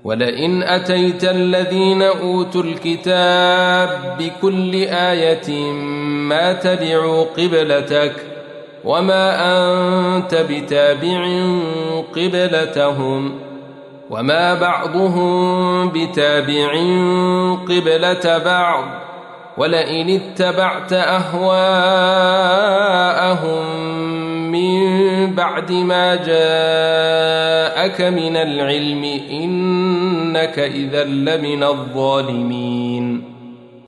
ولئن أتيت الذين أوتوا الكتاب بكل آية ما تبعوا قبلتك وما أنت بتابع قبلتهم وما بعضهم بتابع قبلة بعض ولئن اتبعت أهواءهم من بعد ما جاءك من العلم إنك إذا لمن الظالمين